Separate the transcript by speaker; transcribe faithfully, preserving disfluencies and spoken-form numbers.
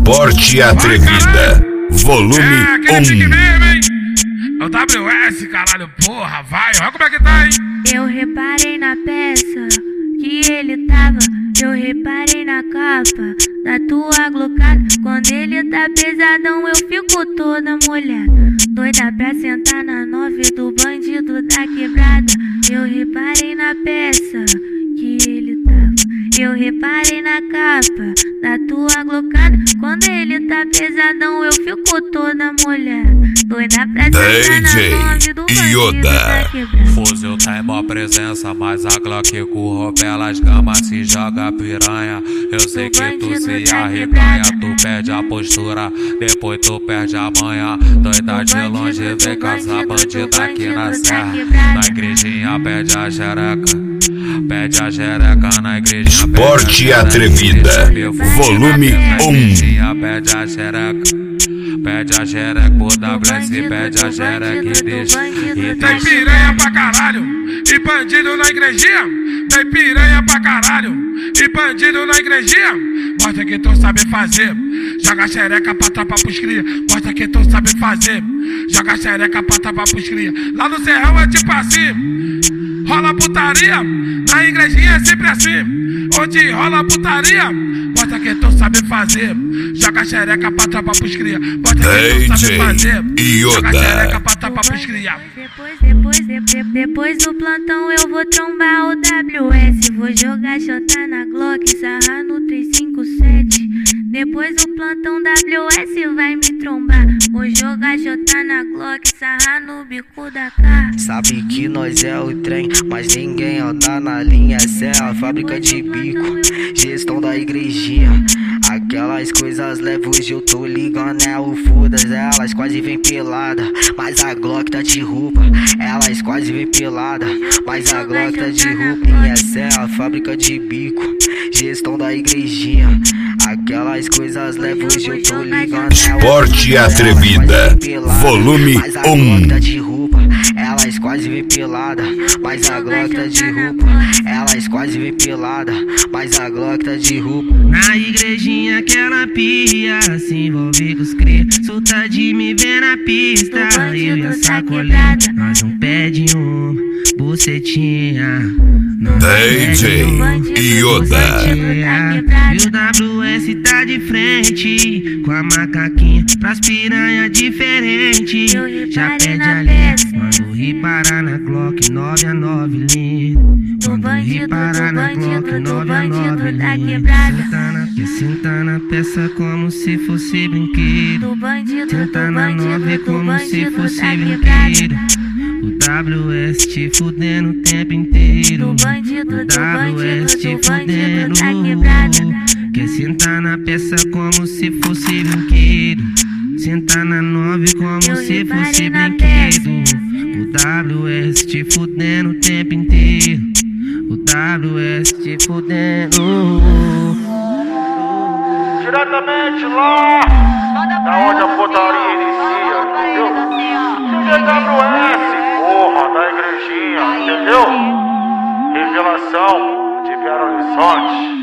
Speaker 1: Esporte Atrevida, volume
Speaker 2: É, aquele pique mesmo, hein? É o W S, caralho, porra, vai, olha como é que tá, hein?
Speaker 3: Eu reparei na peça que ele tava, eu reparei na capa da tua glocada. Quando ele tá pesadão eu fico toda molhada, doida pra sentar na nove do bandido da quebrada. Eu reparei na peça que ele tava, eu reparei na capa da tua glocada. Quando ele tá pesadão eu fico toda molhada, doida pra sentar na nove do bandido da quebrada.
Speaker 4: Fuzil tá em mó presença, mas a Glock corrompe pelas gamas, se joga piranha. Eu sei que tu se arreganha, tu perde a postura, depois tu perde a manha. Doida de longe, vem com essa bandida aqui na serra. Na igrejinha perde a xereca, pede a xereca na igrejinha.
Speaker 1: Esporte Atrevida, volume um.
Speaker 4: Pede a xereca, pede a xereca, o W S pede a xereca e deixa, e
Speaker 2: Tem
Speaker 4: deixa.
Speaker 2: piranha pra caralho e bandido na igrejinha. Tem piranha pra caralho e bandido na igrejinha. Mostra que tu sabe fazer, joga xereca pra tapar pros cria. Mostra que tu sabe fazer, joga xereca pra tapar pros cria. Lá no Serrão é tipo assim, rola putaria, na igrejinha é sempre assim. Onde rola putaria, mostra que tu sabe fazer, joga xereca pra tapar pros cria. Mostra que tu sabe fazer, joga xereca pra tapar pros cria.
Speaker 3: Depois, depois, depois, depois do plantão eu vou trombar o W S. Vou jogar J na Glock, sarrar no três cinco sete. Depois do plantão W S vai me trombar. Vou jogar J na Glock, sarrar no bico da cara.
Speaker 5: Sabe que nós é o trem, mas ninguém anda na linha. Essa é a fábrica de bico, gestão da igrejinha. Aquelas coisas leves hoje eu tô ligando, é o foda-se. Elas quase vem pelada, mas a Glock tá de roupa. Elas quase vem pelada, mas a Glock tá de roupa. E essa é a fábrica de bico, gestão da igrejinha. Aquelas coisas leves hoje eu tô ligando.
Speaker 1: Esporte Atrevida, volume um.
Speaker 5: Elas quase vem pelada, mas a Glock tá de roupa. Elas quase vem pelada, mas a Glock tá de roupa.
Speaker 6: Na igrejinha que ela pia, se envolve com os cria. Solta de me ver na pista, eu e a sacolinha. Nós não pede uma bucetinha,
Speaker 1: D J Yoda.
Speaker 6: e o W S tá de frente, com a macaquinha pras piranha diferente. Já pede a linha, mano, reparar na Glock nove a nove linha. Quando reparar na Glock nove a nove linha. Senta na, senta na peça como se fosse brinquedo. Senta na nove como se fosse brinquedo. O W S te fudendo o tempo inteiro. O W S te fudendo. Quer sentar na peça como se fosse brinquedo. Sentar na nove como se fosse brinquedo. O W S te fudendo o tempo inteiro. O W S te fudendo.
Speaker 7: Diretamente lá, da onde a putaria inicia, entendeu? D W S, porra, da igrejinha, entendeu? Revelação de Belo Horizonte.